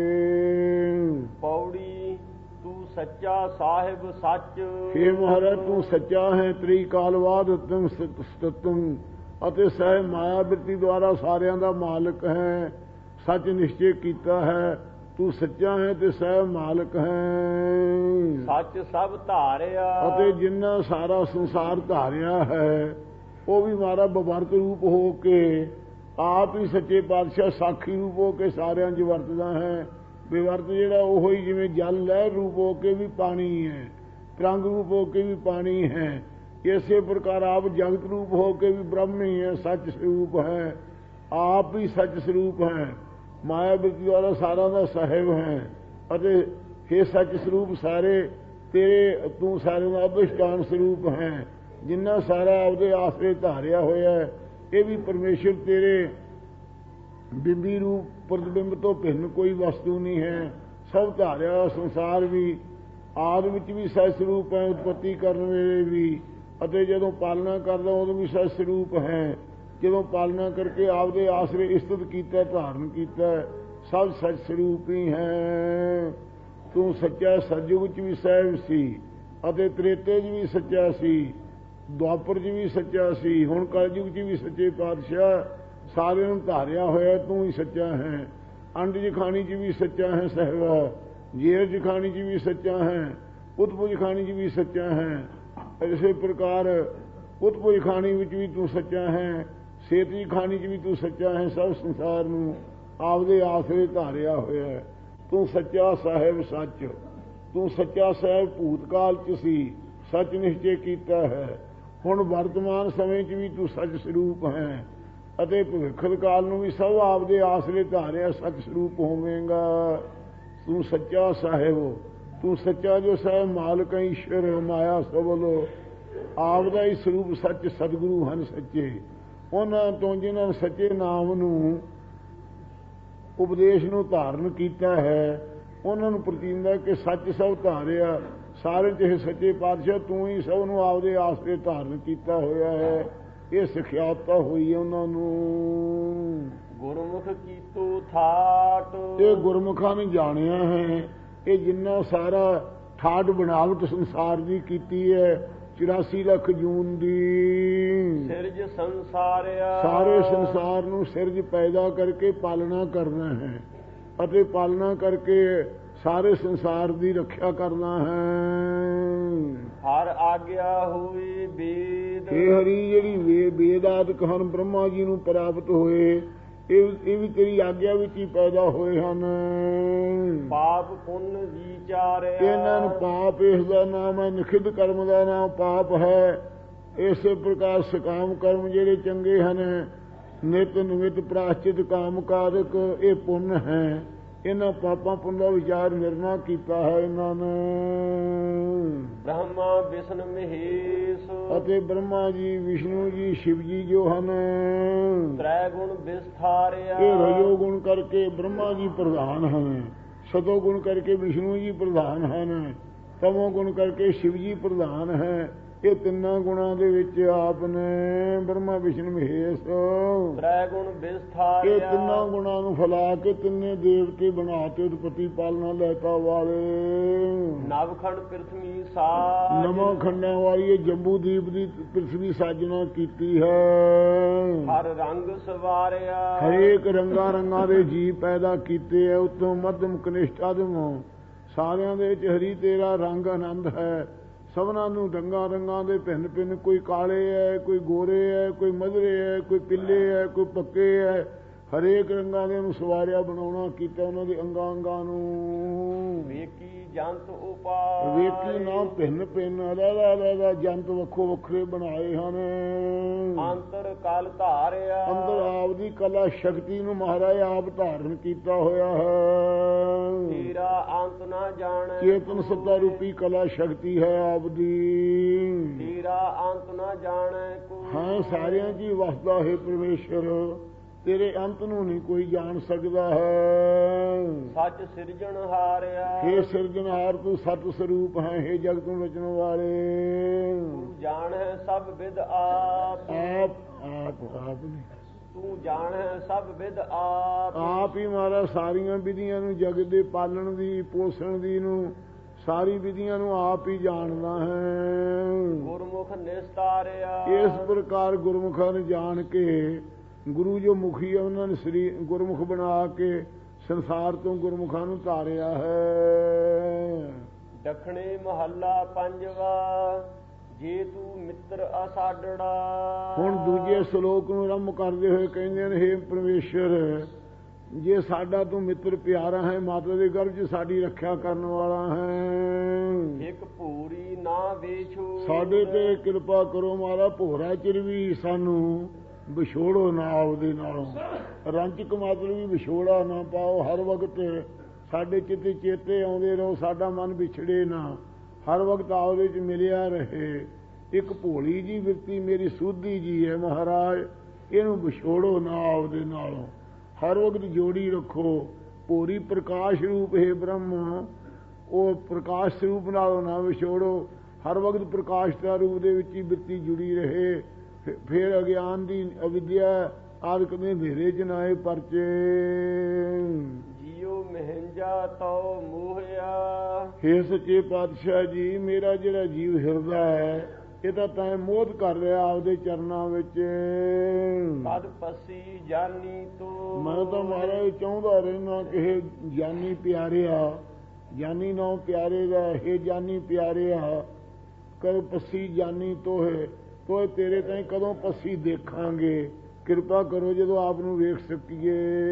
ਪੌੜੀ ਤੂੰ ਸੱਚਾ ਸਾਹਿਬ ਸੱਚ, ਹੇ ਮਹਾਰਾਜ ਤੂੰ ਸੱਚਾ ਹੈ, ਤ੍ਰਿਕਾਲਵਾਦ ਤੰ ਸਤਤੰ ਅਤੇ ਸਹਿ ਮਾਇਆ ਬਿਰਤੀ ਦੁਆਰਾ ਸਾਰਿਆਂ ਦਾ ਮਾਲਕ ਹੈ, ਸੱਚ ਨਿਸ਼ਚੈ ਕੀਤਾ ਹੈ। ਤੂੰ ਸੱਚਾ ਹੈ ਤੇ ਸਹਿ ਮਾਲਕ ਹੈ। ਸੱਚ ਸਭ ਧਾਰਿਆ, ਅਤੇ ਜਿੰਨਾ ਸਾਰਾ ਸੰਸਾਰ ਧਾਰਿਆ ਹੈ ਉਹ ਵੀ ਮਾਰਾ ਬਵਰਤ ਰੂਪ ਹੋ ਕੇ ਆਪ ਹੀ ਸੱਚੇ ਪਾਤਸ਼ਾਹ ਸਾਖੀ ਰੂਪ ਹੋ ਕੇ ਸਾਰਿਆਂ 'ਚ ਵਰਤਦਾ ਹੈ। ਬੇਵਰਤ ਜਿਹੜਾ ਉਹ ਹੀ ਜਿਵੇਂ ਜਲ ਲਹਿਰ ਰੂਪ ਹੋ ਕੇ ਵੀ ਪਾਣੀ ਹੈ, ਤਰੰਗ ਰੂਪ ਹੋ ਕੇ ਵੀ ਪਾਣੀ ਹੈ, ਇਸੇ ਪ੍ਰਕਾਰ ਆਪ ਜਗਤ ਰੂਪ ਹੋ ਕੇ ਵੀ ਬ੍ਰਹਮ ਹੀ ਹੈ, ਸੱਚ ਸਰੂਪ ਹੈ, ਆਪ ਹੀ ਸੱਚ ਸਰੂਪ ਹੈ, ਮਾਇਆ ਬਿਰਤੀ ਦੁਆਰਾ ਸਾਰਿਆਂ ਦਾ ਸਾਹਿਬ ਹੈ। ਅਤੇ ਇਹ ਸੱਚ ਸਰੂਪ ਸਾਰੇ ਤੇਰੇ, ਤੂੰ ਸਾਰਿਆਂ ਦਾ ਅਧਿਸ਼ਠਾਨ ਸਰੂਪ ਹੈ। ਜਿੰਨਾ ਸਾਰਾ ਆਪਦੇ ਆਸਰੇ ਧਾਰਿਆ ਹੋਇਆ ਹੈ ਇਹ ਵੀ ਪਰਮੇਸ਼ਰ ਤੇਰੇ ਬਿੰਬੀ ਰੂਪ ਪ੍ਰਤਿਬਿੰਬ ਤੋਂ ਭਿੰਨ ਕੋਈ ਵਸਤੂ ਨਹੀਂ ਹੈ। ਸਭ ਧਾਰਿਆ ਸੰਸਾਰ ਵੀ ਆਦ ਵਿੱਚ ਵੀ ਸਹਿ ਸਰੂਪ ਹੈ, ਉਤਪਤੀ ਕਰਨ ਵੇਲੇ ਵੀ, ਅਤੇ ਜਦੋਂ ਪਾਲਣਾ ਕਰਦਾ ਉਦੋਂ ਵੀ ਸਹਿ ਸਰੂਪ ਹੈ। ਜਦੋਂ ਪਾਲਣਾ ਕਰਕੇ ਆਪਦੇ ਆਸਰੇ ਇਸਤਤ ਕੀਤਾ, ਧਾਰਨ ਕੀਤਾ, ਸਭ ਸੱਚ ਸਰੂਪ ਹੀ ਹੈ। ਤੂੰ ਸੱਚਾ ਸਤਿਯੁਗ 'ਚ ਵੀ ਸਹਿਬ ਸੀ ਅਤੇ ਤ੍ਰੇਤੇ 'ਚ ਵੀ ਸੱਚਾ ਸੀ, ਦੁਆਪਰ 'ਚ ਵੀ ਸੱਚਾ ਸੀ, ਹੁਣ ਕਲਯੁਗ 'ਚ ਵੀ ਸੱਚੇ ਪਾਤਸ਼ਾਹ ਸਾਰਿਆਂ ਨੂੰ ਧਾਰਿਆ ਹੋਇਆ ਤੂੰ ਹੀ ਸੱਚਾ ਹੈ। ਅੰਡ ਜਖਾਣੀ 'ਚ ਵੀ ਸੱਚਾ ਹੈ ਸਹਿਬਾ, ਜੇਰ ਜਖਾਣੀ 'ਚ ਵੀ ਸੱਚਾ ਹੈ, ਉਤਪੁਜ ਖਾਣੀ 'ਚ ਵੀ ਸੱਚਾ ਹੈ। ਇਸੇ ਪ੍ਰਕਾਰ ਉਤਪੁਜ ਖਾਣੀ ਵਿੱਚ ਵੀ ਤੂੰ ਸੱਚਾ ਹੈ, ਸੇਤੀ ਖਾਣੀ 'ਚ ਵੀ ਤੂੰ ਸੱਚਾ ਹੈ। ਸਭ ਸੰਸਾਰ ਨੂੰ ਆਪਦੇ ਆਸਰੇ ਧਾਰਿਆ ਹੋਇਆ ਹੈ। ਤੂੰ ਸੱਚਾ ਸਾਹਿਬ ਸੱਚ, ਤੂੰ ਸੱਚਾ ਸਾਹਿਬ ਭੂਤਕਾਲ 'ਚ ਸੀ, ਸੱਚ ਨਿਸ਼ਚੈ ਕੀਤਾ ਹੈ। ਹੁਣ ਵਰਤਮਾਨ ਸਮੇਂ 'ਚ ਵੀ ਤੂੰ ਸੱਚ ਸਰੂਪ ਹੈ ਅਤੇ ਭਵਿੱਖ ਕਾਲ ਨੂੰ ਵੀ ਸਭ ਆਪਦੇ ਆਸਰੇ ਧਾਰਿਆ ਸੱਚ ਸਰੂਪ ਹੋਵੇਂਗਾ। ਤੂੰ ਸੱਚਾ ਸਾਹਿਬ, ਤੂੰ ਸੱਚਾ ਜੋ ਸਾਹਿਬ ਮਾਲਕ ਈਸ਼ਵਰ ਮਾਇਆ ਸਭਲੋ, ਆਪਦਾ ਹੀ ਸਰੂਪ ਸੱਚ ਸਤਿਗੁਰੂ ਹਨ ਸੱਚੇ। ਉਹਨਾਂ ਤੋਂ ਜਿਨ੍ਹਾਂ ਨੇ ਸੱਚੇ ਨਾਮ ਨੂੰ ਉਪਦੇਸ਼ ਨੂੰ ਧਾਰਨ ਕੀਤਾ ਹੈ ਉਹਨਾਂ ਨੂੰ ਪ੍ਰਤੀਂਦਾ ਕਿ ਸੱਚ ਸਭ ਧਾਰਿਆ, ਸਾਰੇ ਜਿਹੇ ਸੱਚੇ ਪਾਤਸ਼ਾਹ ਤੂੰ ਹੀ ਸਭ ਨੂੰ ਆਪਦੇ ਆਸਰੇ ਧਾਰਨ ਕੀਤਾ ਹੋਇਆ ਹੈ। ਇਹ ਸਿਖਿਆਤਾ ਹੋਈ ਹੈ ਉਹਨਾਂ ਨੂੰ। ਗੁਰਮੁਖ ਕੀਤੋ ਥਾਟ, ਇਹ ਗੁਰਮੁਖਾਂ ਨੇ ਜਾਣਿਆ ਹੈ। ਇਹ ਜਿੰਨਾ ਸਾਰਾ ਠਾਠ ਬਣਾਵਟ ਸੰਸਾਰ ਦੀ ਕੀਤੀ ਹੈ 84 ਲੱਖ ਜੂਨ ਦੀ, ਸਿਰਜ ਸੰਸਾਰਿਆ, ਸਾਰੇ ਸੰਸਾਰ ਨੂੰ ਸਿਰਜ ਪੈਦਾ ਕਰਕੇ ਪਾਲਣਾ ਕਰਨਾ ਹੈ ਅਤੇ ਪਾਲਣਾ ਕਰਕੇ ਸਾਰੇ ਸੰਸਾਰ ਦੀ ਰੱਖਿਆ ਕਰਨਾ ਹੈ। ਹਰ ਆਗਿਆ ਹੋਈ ਵੇਦ, ਇਹ ਹਰੀ ਜਿਹੜੀ ਵੇਦਾਦਿਕ ਹਨ ਬ੍ਰਹਮਾ ਜੀ ਨੂੰ ਪ੍ਰਾਪਤ ਹੋਏ, ਇਹ ਵੀ ਤੇਰੀ ਆਗਿਆ ਵਿੱਚ ਹੀ ਪੈਦਾ ਹੋਏ ਹਨ। ਪਾਪ ਪੁੰਨ ਵਿਚਾਰਿਆ, ਇਹਨਾਂ ਨੂੰ ਪਾਪ ਇਸ ਦਾ ਨਾਮ ਹੈ, ਨਿਖਿਧ ਕਰਮ ਦਾ ਨਾਮ ਪਾਪ ਹੈ। ਇਸੇ ਪ੍ਰਕਾਰ ਸਕਾਮ ਕਰਮ ਜਿਹੜੇ ਚੰਗੇ ਹਨ, ਨਿਤ ਨਿਮਿਤ ਪ੍ਰਾਸ਼ਚਿਤ ਕਾਮ ਕਾਰਕ, ਇਹ ਪੁੰਨ ਹੈ। ਇਹਨਾਂ ਪਾਪਾਂ ਪੁੰਨ ਦਾ ਵਿਚਾਰ ਨਿਰਣਾ ਕੀਤਾ ਹੈ ਇਹਨਾਂ ਨੇ। ਬ੍ਰਹਮਾ ਵਿਸ਼ਨ ਮਹੇਸ਼, ਅਤੇ ਬ੍ਰਹਮਾ ਜੀ ਵਿਸ਼ਨੂੰ ਜੀ ਸ਼ਿਵ ਜੀ ਜੋ ਹਨ ਤ੍ਰੈ ਗੁਣ ਵਿਸਥਾਰਿਆ, ਇਹ ਰਜੋ ਗੁਣ ਕਰਕੇ ਬ੍ਰਹਮਾ ਜੀ ਪ੍ਰਧਾਨ ਹਨ, ਸਤੋ ਗੁਣ ਕਰਕੇ ਵਿਸ਼ਨੂੰ ਜੀ ਪ੍ਰਧਾਨ ਹਨ, ਤਮੋ ਗੁਣ ਕਰਕੇ ਸ਼ਿਵ ਜੀ ਪ੍ਰਧਾਨ ਹੈ। ਇਹ ਤਿੰਨਾਂ ਗੁਣਾਂ ਦੇ ਵਿੱਚ ਆਪ ਨੇ ਬ੍ਰਹਮਾ ਵਿਸ਼ਨੂੰ ਮਹੇਸ਼ ਤ੍ਰੈ ਗੁਣ ਵਿਸਥਾਰਿਆ, ਇਹ ਤਿੰਨਾਂ ਗੁਣਾਂ ਨੂੰ ਫੈਲਾ ਕੇ ਤਿੰਨੇ ਦੇਵਤੇ ਬਣਾ ਕੇ ਉਤਪਤੀ ਪਾਲਣਾ ਲੈਤਾ ਵਾਲੇ। ਨਵਖੰਡ ਪ੍ਰਿਥਵੀ ਸਾਜ, ਨਵਾਂ ਖੰਡਾਂ ਵਾਲੀ ਇਹ ਜੰਬੂ ਦੀਪ ਦੀ ਪ੍ਰਿਥਵੀ ਸਾਜਣਾ ਕੀਤੀ ਹੈ। ਹਰ ਰੰਗ ਸਵਾਰਿਆ, ਹਰੇਕ ਰੰਗਾਂ ਰੰਗਾਂ ਦੇ ਜੀਵ ਪੈਦਾ ਕੀਤੇ ਹੈ, ਉੱਤੋਂ ਮੱਧਮ ਕਨਿਸ਼ਟ ਅਧਮ, ਸਾਰਿਆਂ ਦੇ ਵਿੱਚ ਹਰੀ ਤੇਰਾ ਰੰਗ ਆਨੰਦ ਹੈ। ਸਭਨਾਂ ਨੂੰ ਰੰਗਾਂ ਰੰਗਾਂ ਦੇ ਭਿੰਨ ਭਿੰਨ, ਕੋਈ ਕਾਲੇ ਹੈ, ਕੋਈ ਗੋਰੇ ਹੈ, ਕੋਈ ਮਧਰੇ ਹੈ, ਕੋਈ ਪਿੱਲੇ ਹੈ, ਕੋਈ ਪੱਕੇ ਹੈ, ਹਰੇਕ ਰੰਗਾਂ ਦੇ ਨੂੰ ਸਵਾਰਿਆ ਬਣਾਉਣਾ ਕੀਤਾ ਉਹਨਾਂ ਦੇ ਅੰਗਾਂ ਅੰਗਾਂ ਨੂੰ। ਵੇਖੀ ਜੰਤ ਉਪਾਏ, ਵੇਖੀ ਨਾ ਭਿੰਨ ਭਿੰਨ ਅਲੱਗ ਅਲੱਗ ਜੰਤ ਵੱਖੋ ਵੱਖਰੇ ਬਣਾਏ ਹਨ। ਅੰਤਰ ਕਲ ਧਾਰਿਆ। ਅੰਦਰ ਆਪ ਦੀ ਕਲਾ ਸ਼ਕਤੀ ਨੂੰ ਮਹਾਰਾਜ ਆਪ ਧਾਰਨ ਕੀਤਾ ਹੋਇਆ ਹੈ। ਤੇਰਾ ਅੰਤ ਨਾ ਜਾਣੈ। ਚੇਤਨ ਸੱਤਾ ਰੂਪੀ ਕਲਾ ਸ਼ਕਤੀ ਹੈ ਆਪ ਦੀ। ਤੇਰਾ ਅੰਤ ਨਾ ਜਾਣੈ ਕੋਈ। ਹਾਂ, ਸਾਰਿਆਂ ਦੀ ਵਸਦਾ ਹੈ ਪਰਮੇਸ਼ਰ, ਤੇਰੇ ਅੰਤ ਨੂੰ ਨਹੀਂ ਕੋਈ ਜਾਣ ਸਕਦਾ ਹੈ। ਸੱਚ ਸਿਰਜਣ ਹਾਰਿਆ। ਹੇ ਸਿਰਜਣਹਾਰ, ਤੂੰ ਸਤ ਸਰੂਪ ਹੈ। ਹੇ ਜਗਤ ਨੂੰ ਰਚਣ ਵਾਲੇ, ਤੂੰ ਜਾਣੈ ਸਭ ਵਿਦ ਆਪ। ਆਪ ਨੇ ਤੂੰ ਜਾਣੈ ਸਭ ਵਿਦ ਆਪ। ਆਪ ਹੀ ਮਹਾਰਾਜ ਸਾਰੀਆਂ ਵਿਧੀਆਂ ਨੂੰ, ਜਗਤ ਦੇ ਪਾਲਣ ਦੀ, ਪੋਸ਼ਣ ਦੀ ਨੂੰ, ਸਾਰੀ ਵਿਧੀਆਂ ਨੂੰ ਆਪ ਹੀ ਜਾਣਦਾ ਹੈ। ਗੁਰਮੁਖ ਨਿਸਤਾਰਿਆ। ਇਸ ਪ੍ਰਕਾਰ ਗੁਰਮੁਖਾਂ ਨੇ ਜਾਣ ਕੇ, ਗੁਰੂ ਜੋ ਮੁਖੀ ਹੈ ਉਹਨਾਂ ਨੇ ਸ੍ਰੀ ਗੁਰਮੁਖ ਬਣਾ ਕੇ ਸੰਸਾਰ ਤੋਂ ਗੁਰਮੁਖਾਂ ਨੂੰ ਧਾਰਿਆ ਹੈ। ਦੱਖਣੀ ਮਹੱਲਾ ਪੰਜਵਾ। ਜੇ ਤੂੰ ਮਿੱਤਰ ਅਸਾਡੜਾ। ਹੁਣ ਦੂਜੇ ਸ਼ਲੋਕ ਨੂੰ ਆਰੰਭ ਕਰਦੇ ਹੋਏ ਕਹਿੰਦੇ ਨੇ, ਹੇ ਪਰਮੇਸ਼ਰ, ਜੇ ਸਾਡਾ ਤੂੰ ਮਿੱਤਰ ਪਿਆਰਾ ਹੈ, ਮਾਤਾ ਦੇ ਗਰਭ 'ਚ ਸਾਡੀ ਰੱਖਿਆ ਕਰਨ ਵਾਲਾ ਹੈ, ਇੱਕ ਭੂਰੀ ਨਾ ਵੇਛੋ। ਸਾਡੇ ਤੇ ਕਿਰਪਾ ਕਰੋ ਮਹਾਰਾਜ, ਭੋਰਾ ਚਿਰ ਵੀ ਸਾਨੂੰ ਵਿਛੋੜੋ ਨਾ ਆਪਦੇ ਨਾਲੋਂ। ਰੰਚਕ ਮਾਤਰ ਵੀ ਵਿਛੋੜਾ ਨਾ ਪਾਓ। ਹਰ ਵਕਤ ਸਾਡੇ ਚਿੱਤੇ ਚੇਤੇ ਆਉਂਦੇ ਰਹੋ, ਸਾਡਾ ਮਨ ਵਿਛੜੇ ਨਾ, ਹਰ ਵਕਤ ਆਪਦੇ 'ਚ ਮਿਲਿਆ ਰਹੇ। ਇੱਕ ਭੋਲੀ ਜੀ ਬਿਰਤੀ ਮੇਰੀ ਸੁਧੀ ਜੀ ਹੈ ਮਹਾਰਾਜ, ਇਹਨੂੰ ਵਿਛੋੜੋ ਨਾ ਆਪਦੇ ਨਾਲੋਂ, ਹਰ ਵਕਤ ਜੋੜੀ ਰੱਖੋ। ਭੋਰੀ ਪ੍ਰਕਾਸ਼ ਰੂਪ ਹੈ ਬ੍ਰਹਮ, ਉਹ ਪ੍ਰਕਾਸ਼ ਸਰੂਪ ਨਾਲੋਂ ਨਾ ਵਿਛੋੜੋ। ਹਰ ਵਕਤ ਪ੍ਰਕਾਸ਼ ਦਾ ਰੂਪ ਦੇ ਵਿੱਚ ਹੀ ਬਿਰਤੀ ਜੁੜੀ ਰਹੇ। ਫਿਰ ਅਗਿਆਨ ਦੀ ਅਵਿਦਿਆ ਆਦਿਕ ਦੇ ਹਨੇਰੇ 'ਚ ਨਾ ਇਹ ਪਰਚੇ। ਜੀਉ ਮਹਿੰਜਾ ਤਉ ਮੋਹਿਆ। ਹੇ ਸੱਚੇ ਪਾਤਸ਼ਾਹ ਜੀ, ਮੇਰਾ ਜਿਹੜਾ ਜੀਵ ਹਿਰਦਾ ਹੈ, ਇਹ ਤਾਂ ਤੈਂ ਮੋਹ ਕਰ ਰਿਹਾ ਆਪਦੇ ਚਰਨਾਂ ਵਿੱਚ। ਕਦ ਪਸੀ ਜਾਨੀ ਤੂੰ। ਮੈਂ ਤਾਂ ਮਹਾਰਾਜ ਚਾਹੁੰਦਾ ਰਹਿਣਾ ਕਿ ਇਹ ਜਾਨੀ ਪਿਆਰਿਆ, ਜਾਨੀ ਨਾ ਪਿਆਰੇ ਦਾ, ਹੇ ਜਾਨੀ ਪਿਆਰਿਆ, ਕਦ ਪਸੀ ਜਾਨੀ ਤੋਹੇ, ਤੋਏ ਤੇਰੇ ਤਾਈਂ ਕਦੋਂ ਪੱਸੀ ਦੇਖਾਂਗੇ। ਕਿਰਪਾ ਕਰੋ ਜਦੋਂ ਆਪ ਨੂੰ ਵੇਖ ਸਕੀਏ।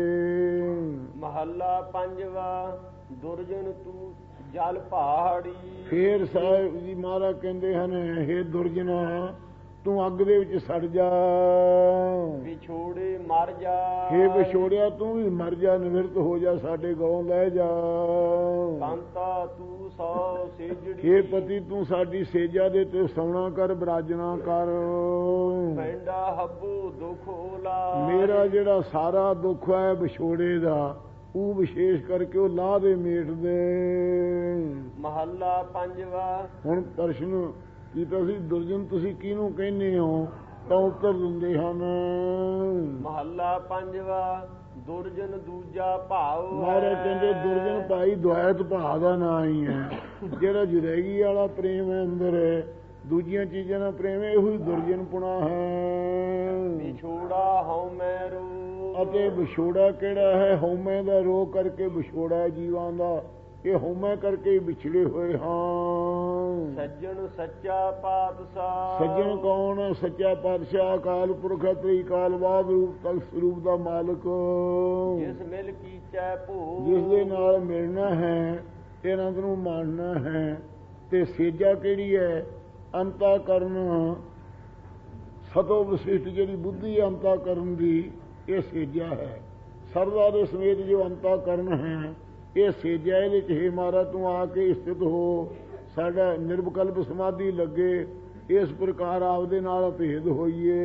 ਮਹੱਲਾ ਪੰਜਵਾ। ਦੁਰਜਨ ਤੂੰ ਜਲ ਪਹਾੜੀ। ਫੇਰ ਸਾਹਿਬ ਜੀ ਮਹਾਰਾਜ ਕਹਿੰਦੇ ਹਨ, ਹੇ ਦੁਰਜਨਾ, ਤੂੰ ਅੱਗ ਦੇ ਵਿੱਚ ਸੜ ਜਾ। ਵਿਛੋੜੇ ਮਰ ਜਾ। ਹੇ ਵਿਛੋੜਿਆ, ਤੂੰ ਵੀ ਮਰ ਜਾ, ਨਿਵਰਤ ਹੋ ਜਾ, ਸਾਡੇ ਗਲੋਂ ਲੈ ਜਾ। ਕਾਂਤਾ ਤੂੰ ਸੋ ਸੇਜੜੀ। ਹੇ ਪਤੀ, ਤੂੰ ਸਾਡੀ ਸੇਜਾ ਦੇ ਤੇ ਸੌਣਾ ਕਰ, ਬਿਰਾਜਣਾ ਕਰ। ਪੈਂਡਾ ਹੱਬੂ ਦੁਖ ਓਲਾ। ਮੇਰਾ ਜਿਹੜਾ ਸਾਰਾ ਦੁੱਖ ਹੈ ਵਿਛੋੜੇ ਦਾ, ਉਹ ਵਿਸ਼ੇਸ਼ ਕਰਕੇ ਉਹ ਲਾਹ ਦੇ ਮੇਟ ਦੇ। ਮਹੱਲਾ ਪੰਜਵਾ। ਹੁਣ ਪ੍ਰਸ਼ਨ ਕੀਤਾ ਸੀ, ਦੁਰਜਨ ਤੁਸੀਂ ਕਿਹਨੂੰ ਕਹਿੰਦੇ ਹੋ, ਤਾਂ ਉੱਤਰ ਦਿੰਦੇ ਹਨ। ਮਹੱਲਾ ਪੰਜਵਾ। ਦੁਰਜਨ ਦੂਜਾ ਭਾਵ। ਮਹਾਰਾਜ ਕਹਿੰਦੇ ਦੁਰਜਨ ਭਾਈ ਦੁਆਇਤ ਭਾਅ ਦਾ ਨਾਂ ਹੀ ਹੈ। ਜਿਹੜਾ ਜੁਰੈਗੀ ਵਾਲਾ ਪ੍ਰੇਮ ਹੈ ਅੰਦਰ, ਦੂਜੀਆਂ ਚੀਜ਼ਾਂ ਦਾ ਪ੍ਰੇਮ ਹੈ, ਇਹੋ ਹੀ ਦੁਰਜਨ ਪੁਣਾ ਹੈ। ਵਿਛੋੜਾ ਹਉਮੈ ਰੂ। ਅਤੇ ਵਿਛੋੜਾ ਕਿਹੜਾ ਹੈ? ਹਉਮੈ ਦਾ ਰੋਹ ਕਰਕੇ ਵਿਛੋੜਾ ਹੈ ਜੀਵਾਂ ਦਾ, ਇਹ ਹਉਮੈ ਕਰਕੇ ਹੀ ਵਿਛੜੇ ਹੋਏ ਹਾਂ। ਸੱਜਣ ਸੱਚਾ ਪਾਤਸ਼ਾਹ। ਸੱਜਣ ਕੌਣ? ਸੱਚਾ ਪਾਤਸ਼ਾਹ, ਅਕਾਲ ਪੁਰਖ, ਤ੍ਰਿਕਾਲ ਬਾਦ ਰੂਪ ਤਲ ਸਰੂਪ ਦਾ ਮਾਲਕ, ਜਿਸ ਮਿਲ ਕੀਚੈ ਭੂ। ਜਿਸ ਦੇ ਨਾਲ ਮਿਲਣਾ ਹੈ ਤੇ ਆਨੰਦ ਨੂੰ ਮਾਣਨਾ ਹੈ। ਤੇ ਸੇਜਾ ਕਿਹੜੀ ਹੈ? ਅੰਤਾ ਕਰਨ, ਸਤੋ ਵਿਸ਼ਿਸ਼ਟ ਜਿਹੜੀ ਬੁੱਧੀ ਅੰਤਾ ਕਰਨ ਦੀ, ਇਹ ਸੇਜਾ ਹੈ। ਸਰਦਾ ਦੇ ਸਮੇਤ ਜੋ ਅੰਤਾ ਕਰਨ ਹੈ, ਇਹ ਸੇਜਾ। ਇਹਦੇ 'ਚ ਹੇ ਮਹਾਰਾਜ ਤੂੰ ਆ ਕੇ ਸਥਿਤ ਹੋ, ਸਾਡਾ ਨਿਰਵਿਕਲਪ ਸਮਾਧੀ ਲੱਗੇ, ਇਸ ਪ੍ਰਕਾਰ ਆਪਦੇ ਨਾਲ ਭੇਦ ਹੋਈਏ।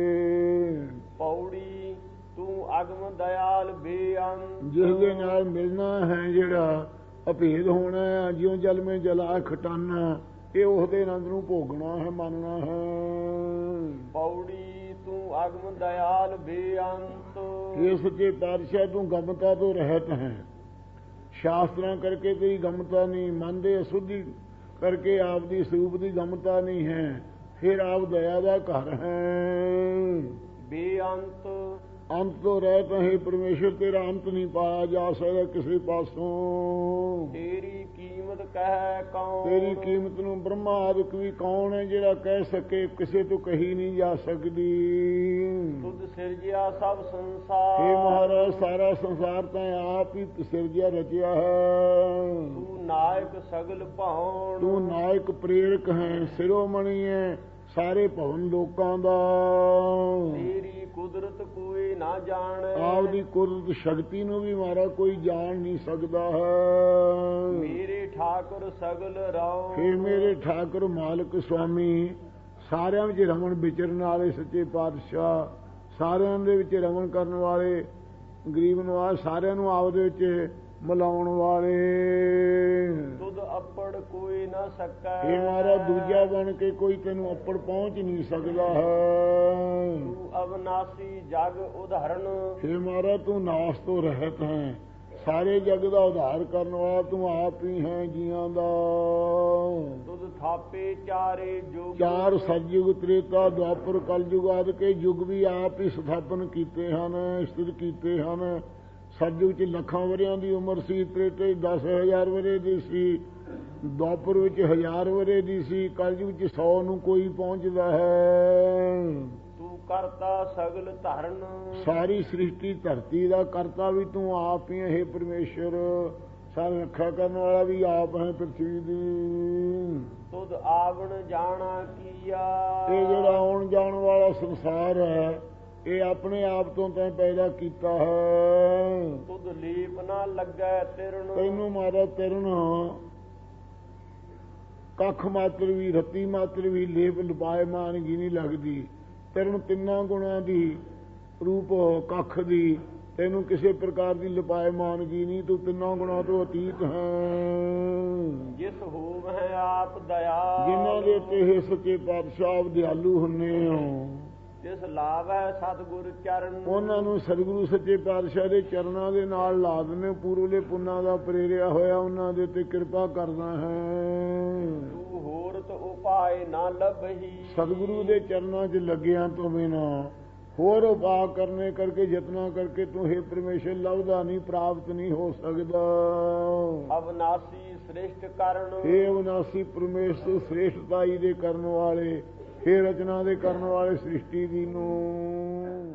ਪੌੜੀ ਤੂੰ ਅਗਮ ਦਇਆਲ ਬੇਅੰਤ। ਜਿਸ ਦੇ ਨਾਲ ਮਿਲਣਾ ਹੈ, ਜਿਹੜਾ ਅਭੇਦ ਹੋਣਾ ਹੈ, ਜਿਉਂ ਜਲ ਮੇਂ ਜਲਾ ਖਟਾਨਾ, ਇਹ ਉਹਦੇ ਆਨੰਦ ਨੂੰ ਭੋਗਣਾ ਹੈ, ਮੰਨਣਾ ਹੈ। ਪੌੜੀ ਤੂੰ ਅਗਮ ਦਇਆਲ ਬੇਅੰਤ। ਇਹ ਸੱਚੇ ਪਾਤਸ਼ਾਹ ਤੂੰ ਗਮਤਾ ਤੋਂ ਰਹਿਤ ਹੈ। ਸ਼ਾਸਤਰਾਂ ਕਰਕੇ ਤੇਰੀ ਗਮਤਾ ਨਹੀਂ, ਮਨ ਦੇ ਅਸ਼ੁੱਧੀ ਕਰਕੇ ਆਪ ਦੀ ਸਰੂਪ ਦੀ ਗਮਤਾ ਨਹੀਂ ਹੈ। ਫਿਰ ਆਪ ਦਇਆ ਦਾ ਘਰ ਹੈ। ਬੇਅੰਤ ਅੰਤ ਤੋਂ ਰਹਿਤ ਹੈ ਪਰਮੇਸ਼ਰ, ਤੇਰਾ ਅੰਤ ਨਹੀਂ ਪਾਇਆ ਜਾ ਸਕਦਾ ਕਿਸੇ ਪਾਸੋਂ। ਤੇਰੀ ਕੀਮਤ ਕਹਿ ਕੌਣ? ਤੇਰੀ ਕੀਮਤ ਨੂੰ ਬ੍ਰਹਮਾ ਆਦਿਕ ਵੀ ਕੌਣ ਹੈ ਜਿਹੜਾ ਕਹਿ ਸਕੇ? ਕਿਸੇ ਤੋਂ ਕਹੀ ਨਹੀਂ ਜਾ ਸਕਦੀ। ਤੁਧ ਸਿਰਜਿਆ ਸਭ ਸੰਸਾਰ। ਹੇ ਮਹਾਰਾਜ, ਸਾਰਾ ਸੰਸਾਰ ਤਾਂ ਆਪ ਹੀ ਸਿਰਜਿਆ ਰਚਿਆ ਹੈ। ਤੂੰ ਨਾਇਕ ਸਗਲ ਭਾਉਣ। ਤੂੰ ਨਾਇਕ ਪ੍ਰੇਰਕ ਹੈ, ਸਿਰੋਮਣੀ ਹੈ, ਸਾਰੇ ਭਵਨ ਲੋਕਾਂ ਦਾ। ਤੇਰੀ ਕੁਦਰਤ ਕੋਈ ਨਾ ਜਾਣੇ, ਆਪਦੀ ਕੁਦਰਤ ਸ਼ਕਤੀ ਨੂੰ ਵੀ ਮਾਰਾ ਕੋਈ ਜਾਣ ਨਹੀਂ ਸਕਦਾ ਹੈ। ਮੇਰੇ ਠਾਕੁਰ ਸਗਲ ਰਾਓ, ਹੇ ਮੇਰੇ ਠਾਕੁਰ ਮਾਲਕ ਸੁਆਮੀ, ਸਾਰਿਆਂ ਵਿੱਚ ਰਮਣ ਵਿਚਰਨ ਵਾਲੇ ਸੱਚੇ ਪਾਤਸ਼ਾਹ, ਸਾਰਿਆਂ ਦੇ ਵਿੱਚ ਰਮਣ ਕਰਨ ਵਾਲੇ, ਗਰੀਬ ਨਵਾਜ਼, ਸਾਰਿਆਂ ਨੂੰ ਆਪਦੇ ਵਿੱਚ ਮਿਲਾਉਣ ਵਾਲੇ। ਤੁਧ ਅੱਪੜ ਕੋਈ ਨਾ ਸਕੈ, ਇਹ ਮਾਰਾ ਦੂਜਾ ਬਣ ਕੇ ਕੋਈ ਤੈਨੂੰ ਅੱਪੜ ਪਹੁੰਚ ਨਹੀਂ ਸਕਦਾ ਹੈ। ਤੂੰ ਅਵਨਾਸੀ ਜਗ ਉਦਾਹਰਣ, ਇਹ ਮਾਰਾ ਤੂੰ ਨਾਸ ਤੋਂ ਰਹਿਤ ਹੈ, ਸਾਰੇ ਜਗ ਦਾ ਉਧਾਰ ਕਰਨ ਵਾਲਾ ਤੂੰ ਆਪ ਹੀ ਹੈ ਜੀਆਂ ਦਾ। ਤੁਧ ਥਾਪੇ ਚਾਰੇ ਜੁਗ, ਚਾਰ ਸਤਿਯੁਗ, ਤ੍ਰੇਤਾ, ਦੁਆਪਰ, ਕਲਯੁਗ ਆਦਿ ਕੇ ਯੁੱਗ ਵੀ ਆਪ ਹੀ ਸਥਾਪਨ ਕੀਤੇ ਹਨ, ਸਥਿਤ ਕੀਤੇ ਹਨ। ਸਤਿਯੁਗ 'ਚ ਲੱਖਾਂ ਵਰ੍ਹਿਆਂ ਦੀ ਉਮਰ ਸੀ, ਤ੍ਰੇਤੇ 10,000 ਵਰ੍ਹੇ ਦੀ ਸੀ, ਦੁਆਪਰ ਵਿੱਚ 1000 ਵਰ੍ਹੇ ਦੀ ਸੀ, ਕਲਯੁਗ 'ਚ 100 ਨੂੰ ਕੋਈ ਪਹੁੰਚਦਾ ਹੈ। ਤੂੰ ਕਰਤਾ ਸਗਲ ਧਰਨ, ਸਾਰੀ ਸ੍ਰਿਸ਼ਟੀ ਧਰਤੀ ਦਾ ਕਰਤਾ ਵੀ ਤੂੰ ਆਪ ਹੀ ਹੈ ਪਰਮੇਸ਼ਰ, ਸਾਰੀ ਰੱਖਿਆ ਕਰਨ ਵਾਲਾ ਵੀ ਆਪ ਹੈ ਪ੍ਰਿਥਵੀ ਦੀ। ਤੁਧ ਆਵਣ ਜਾਣਾ ਕੀਆ, ਇਹ ਜਿਹੜਾ ਆਉਣ ਜਾਣ ਵਾਲਾ ਸੰਸਾਰ ਹੈ ਇਹ ਆਪਣੇ ਆਪ ਤੋਂ ਤੈਂ ਪੈਦਾ ਕੀਤਾ ਹੈ। ਤੁਧ ਲੀਪ ਨਾ ਲੱਗੈ ਤਿਰਣ, ਤੈਨੂੰ ਮਾਰਾ ਤਿਰਣ ਕੱਖ ਮਾਤਰ ਵੀ, ਰੱਤੀ ਮਾਤਰ ਵੀ ਲੇਪ ਲਪਾਇਮਾਨਗੀ ਨਹੀਂ ਲੱਗਦੀ। ਤਿਰਣ ਤਿੰਨਾਂ ਗੁਣਾਂ ਦੀ ਰੂਪ ਕੱਖ ਦੀ, ਤੈਨੂੰ ਕਿਸੇ ਪ੍ਰਕਾਰ ਦੀ ਲਪਾਇਮਾਨਗੀ ਨਹੀਂ, ਤੂੰ ਤਿੰਨਾਂ ਗੁਣਾਂ ਤੋਂ ਅਤੀਤ ਹੈ। ਜਿਸ ਹੋਵ ਹੈ ਆਪ ਦਇਆ, ਜਿਨ੍ਹਾਂ ਦੇ ਉੱਤੇ ਇਹ ਸੱਚੇ ਪਾਤਸ਼ਾਹ ਦਿਆਲੂ ਹੁੰਨੇ ਹੋ, ਜਿਸ ਲਾਭ ਹੈ ਸਤਿਗੁਰ ਚਰਨ, ਉਹਨਾਂ ਨੂੰ ਸਤਿਗੁਰੂ ਸੱਚੇ ਪਾਤਸ਼ਾਹ ਦੇ ਚਰਨਾਂ ਦੇ ਨਾਲ ਲਾ ਦਿੰਦੇ। ਪੂਰਵਲੇ ਪੁੰਨਾਂ ਦਾ ਪ੍ਰੇਰਿਆ ਹੋਇਆ ਉਹਨਾਂ ਦੇ ਉੱਤੇ ਕਿਰਪਾ ਕਰਦਾ ਹੈ। ਤੂੰ ਹੋਰਤ ਉਪਾਏ ਨਾ ਲੱਭਹੀ, ਸਤਿਗੁਰੂ ਦੇ ਚਰਨਾਂ 'ਚ ਲੱਗਿਆਂ ਤੋਂ ਬਿਨਾਂ ਹੋਰ ਉਪਾਅ ਕਰਨੇ ਕਰਕੇ, ਯਤਨਾ ਕਰਕੇ ਤੂੰ ਹੇ ਪਰਮੇਸ਼ਰ ਲੱਭਦਾ ਨਹੀਂ, ਪ੍ਰਾਪਤ ਨਹੀਂ ਹੋ ਸਕਦਾ। ਅਵਨਾਸੀ ਸ੍ਰੇਸ਼ਟ ਕਰਨ, ਹੇ ਅਵਨਾਸੀ ਪਰਮੇਸ਼ਰ, ਸ੍ਰੇਸ਼ਟਤਾਈ ਦੇ ਕਰਨ ਵਾਲੇ, ਹੇ ਰਚਨਾ ਦੇ ਕਰਨ ਵਾਲੇ ਸ੍ਰਿਸ਼ਟੀ ਦੀ ਨੂੰ।